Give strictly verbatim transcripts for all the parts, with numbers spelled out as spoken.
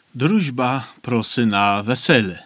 Družba prosy na wesele.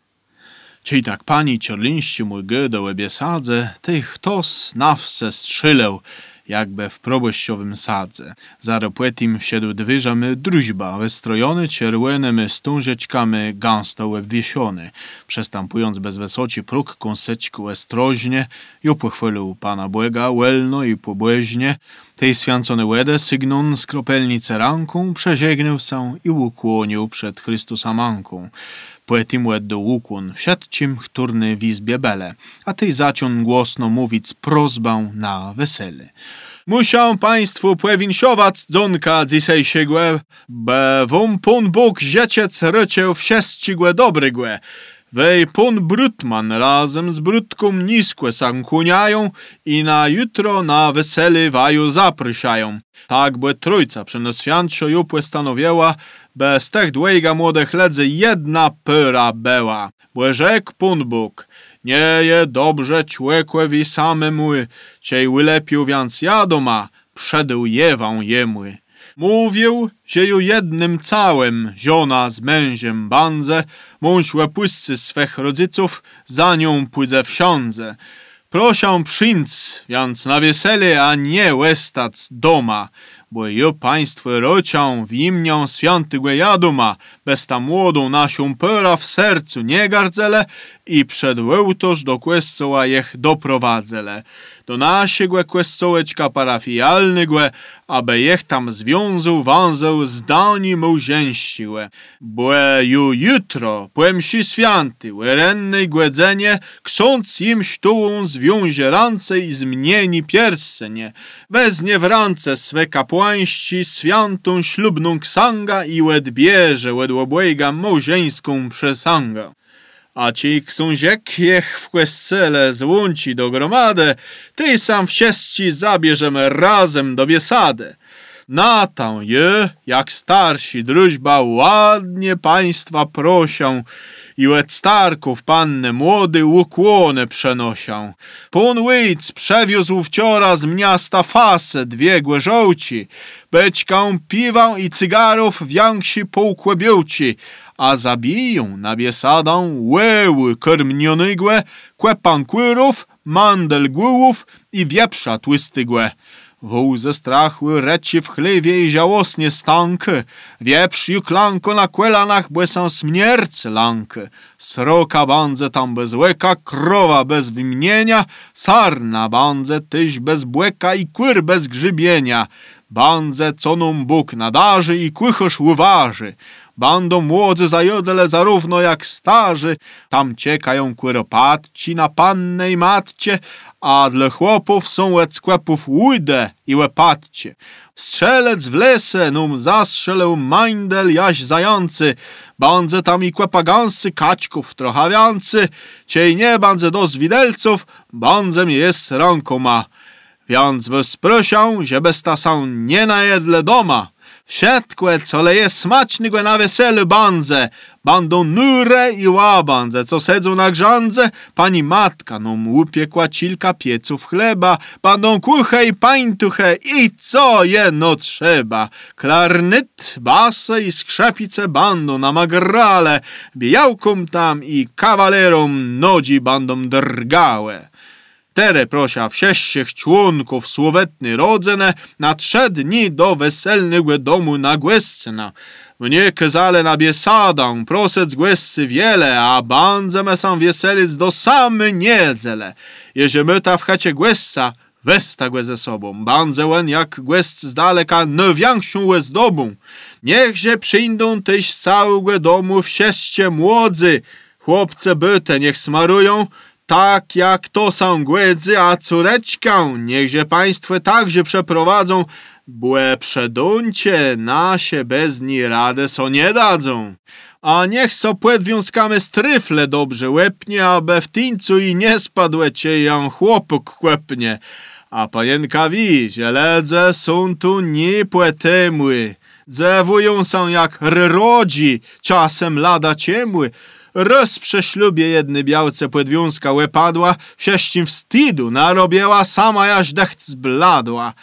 Či tak pani ciorlińści mój do łebie sadze, tych tos nawse strzyleł, jakby w probościowym sadze. Zaro płetim siedł dwyżamy druźba, wystrojony czerwonymi stążeczkami gęsto obwiesiony. Przestępując bez wesoci próg kąseczku estroźnie, i pochwalił pana Błega welno i pobłeźnie, tej święcony łedę sygnon z kropelnicy ranką, przeżegnał się i ukłonił przed Chrystusa manką. Poetim łed do ukłon wsiadcim, którny w izbie bele, a tej zaciął głosno mówić prozbę na wesele. Musiał państwu płewinsiować dzonka dzisiejszego, be wam pan Bóg zieciec ryciel wsieścigłe dobrygłe. Wej pan Brutman razem z Brutką niskłe sankuniają i na jutro na wesele waju zapryszają. Tak by trójca przenoswiancio jupłe stanowiała, bez tych dwojga młodych ledzy jedna pyra była. Bo rzekł pan Bóg, nie je dobrze człowiekowi samemu, ciej ulepił więc jadoma, przedł jewą jemu. Mówił, że ju jednym całym żona z mężem bandze, mąż łepuscy swych rodziców, za nią pójdzie wsiądze. Proszę przyńc, więc na wesele, a nie łestać doma, bo ju państwo rocią w imię świętego jaduma, bez ta młodą naszą pyra w sercu nie gardzele i przed łeutoż do kościoła jech doprowadzele. Do naszego kościołeczka parafialnego, aby jech tam związał wązeł zdani małżeńściłe. Bo ju jutro, po msi święty, łerennej głedzenie, ksiądz im sztułą zwiąże rance i zmieni pierścienie. Weznie w rance swe kapłańści świętą ślubną ksanga i łed bierze łed obojga małżeńską przesangę. A ci książek jech w kościele złąci do gromady, ty sam wszyscy zabierzemy razem do biesady. Na tą je, jak starsi drużba, ładnie państwa prosią i łed starków panny młody ukłony przenoszą. Pan łyjc przewiózł wczora z miasta fasę dwie głeżołci, beczką piwą i cygarów więksi półkłebioci, a zabiją na biesadę łeły kermnionygłe, kłepankłyrów, mandel głów i wieprza tłystygłe. Wół ze strachu reci w chlewie i żałosnie stanky, wieprz i klanko na kłelanach błysą smierce lanky. Sroka bandze tam bez łeka, krowa bez wymienienia, sarna bandze tyś bez błeka i kłyr bez grzybienia. Bandze co nam Bóg nadarzy i kłychosz uważy. Bandą młodzy zajodle zarówno jak starzy, tam ciekają kłyropatci na pannej i matcie, a dla chłopów są łed sklepów łyde i łepatcie. Strzelec w lese num zastrzelał majndel jaś zający, bandze tam i kłepagansy kaćków trochawiancy, ciej nie bandze do zwidelców, bandzem jest rękoma. Więc was proszę, że bez ta są nie najedle doma. Wszystkie, co leje smacznego na weselu bandze, bandą nure i łabandze, co sedzą na grzandze, pani matka nam upiekła kilka pieców chleba, bandą kuche i pańtuche i co jeno trzeba. Klarnet, basy i skrzepice bandą na magrale, bijałkom tam i kawalerom nodzi bandą drgałe. Tere prosia wszystkich członków słowetny rodzene na trzy dni do weselnego domu na Głescyna. Mnie kazale na biesadę prosec Głescy wiele, a bandze me sam wieselic do samy niedzele. Jeże myta w chacie Głesca, westa głę ze sobą. Bandze łen jak Głesc z daleka no większą łezdobą. Niechże przyjdą tyś z całego domu wszyscy młodzy. Chłopce byte niech smarują, tak jak to są głedzy, a córeczkę niechże państwo także przeprowadzą, błe przeduncie nasie bez ni radę so nie dadzą. A niech so płedwiązkamy stryfle dobrze łepnie, aby w tyńcu i nie spadłe cię ją chłopok kłepnie. A panienka wi, że ledze są tu nie płetemły, dzewują są jak ryrodzi, czasem lada ciemły. Roz przy ślubie jedny białce płedwiązka łepadła, wsieścim wstydu narobiła, sama jaś dechc zbladła.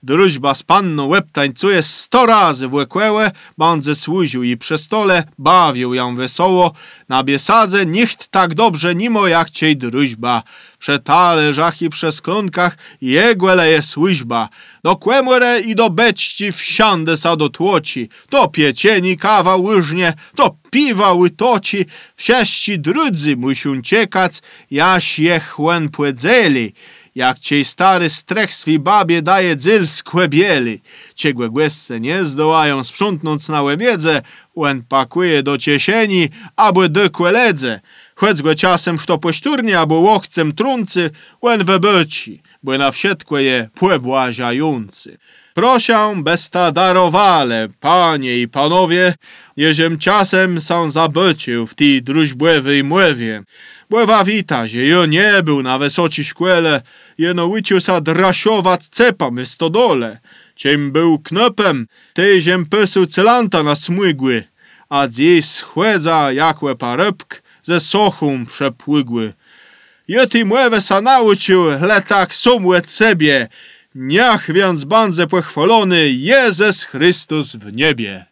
drużba z panną łeb tańcuje sto razy włekłełe, bandze służył i przy stole bawił ją wesoło, na biesadze nikt tak dobrze nimo jak ciej drużba. Prze talerzach i przy sklonkach jego leje służba. Do kłemure i do beczci wsiądę sa do tłoci, to piecieni kawa łyżnie, to piwa łytoci, wsieści drudzy muszą ciekać, jaś je chłen płedzeli. Jak ciej stary strech swej babie daje dzyl skłebieli. Ciegłe głesce nie zdołają sprzątnąc na łebiedze, łen pakuje do ciesieni, aby do kweledze. Chłedzgłe czasem kto pośturnie, albo łokcem truncy, łen webyci, bo na wsiedkłe je płebłaziający. Prosię bez ta darowale, panie i panowie, jeziem czasem są zabycił w tej drużbłewej mływie. Błewa wita, że jo nie był na wesoci szkłele, jeno łycił sa drasiować cepam w stodole. Ciem był knopem, tejziem pysu cylanta na smygły, a dziś schłedza jakłe parybk ze sochą przepłygły. Jety młewe sa nauczył, le tak somłet sobie, niech więc bandze pochwalony Jezus Chrystus w niebie.